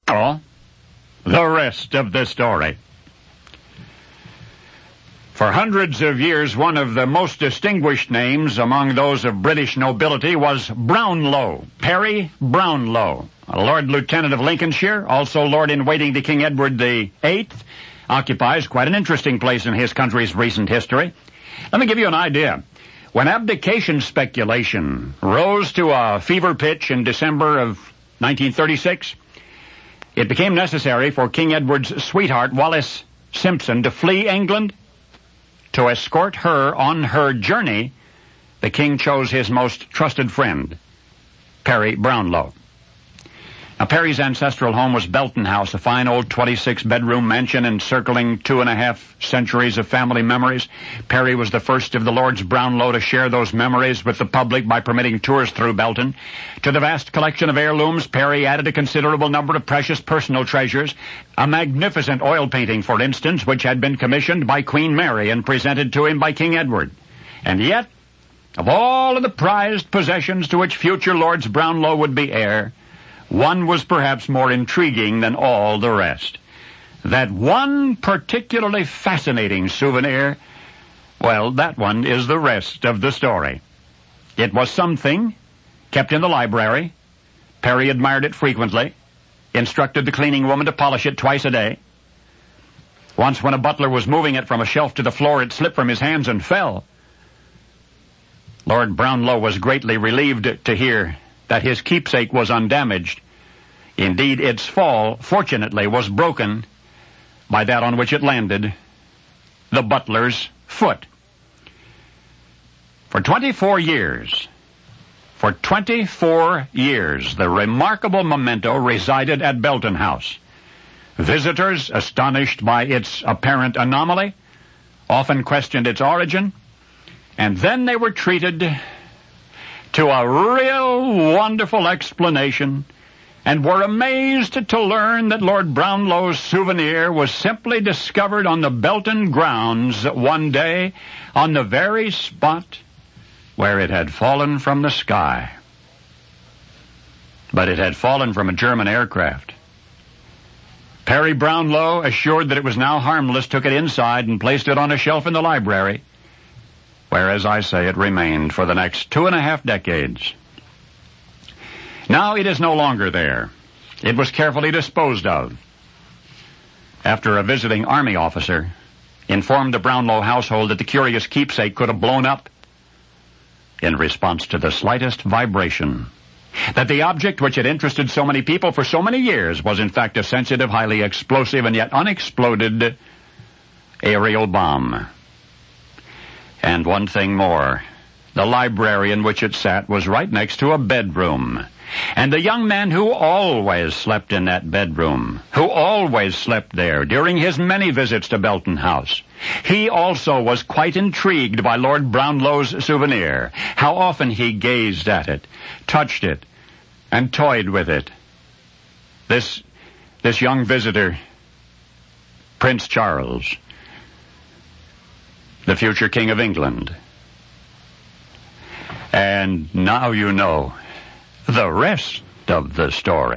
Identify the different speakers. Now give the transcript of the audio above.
Speaker 1: Oh, the rest of the story. For hundreds of years, one of the most distinguished names among those of British nobility was Brownlow, Parry Brownlow, a Lord Lieutenant of Lincolnshire, also Lord-in-Waiting to King Edward VIII, occupies quite an interesting place in his country's recent history. Let me give you an idea. When abdication speculation rose to a fever pitch in December of 1936, it became necessary for King Edward's sweetheart, Wallis Simpson, to flee England. To escort her on her journey, the king chose his most trusted friend, Parry Brownlow. Now, Parry's ancestral home was Belton House, a fine old 26-bedroom mansion encircling 2.5 centuries of family memories. Parry was the first of the Lords Brownlow to share those memories with the public by permitting tours through Belton. To the vast collection of heirlooms, Parry added a considerable number of precious personal treasures. A magnificent oil painting, for instance, which had been commissioned by Queen Mary and presented to him by King Edward. And yet, of all of the prized possessions to which future Lords Brownlow would be heir, one was perhaps more intriguing than all the rest. That one particularly fascinating souvenir, well, that one is the rest of the story. It was something kept in the library. Parry admired it frequently, instructed the cleaning woman to polish it twice a day. Once when a butler was moving it from a shelf to the floor, it slipped from his hands and fell. Lord Brownlow was greatly relieved to hear that his keepsake was undamaged. Indeed, its fall, fortunately, was broken by that on which it landed, the butler's foot. For 24 years, the remarkable memento resided at Belton House. Visitors, astonished by its apparent anomaly, often questioned its origin, and then they were treated to a real wonderful explanation and were amazed to learn that Lord Brownlow's souvenir was simply discovered on the Belton grounds one day on the very spot where it had fallen from the sky. But it had fallen from a German aircraft. Parry Brownlow, assured that it was now harmless, took it inside and placed it on a shelf in the library, where, as I say, it remained for the next 2.5 decades. Now it is no longer there. It was carefully disposed of after a visiting army officer informed the Brownlow household that the curious keepsake could have blown up in response to the slightest vibration, that the object which had interested so many people for so many years was in fact a sensitive, highly explosive, and yet unexploded aerial bomb. And one thing more. The library in which it sat was right next to a bedroom. And the young man who always slept in that bedroom, who always slept there during his many visits to Belton House, he also was quite intrigued by Lord Brownlow's souvenir. How often he gazed at it, touched it, and toyed with it. This young visitor, Prince Charles, the future King of England. And now you know the rest of the story.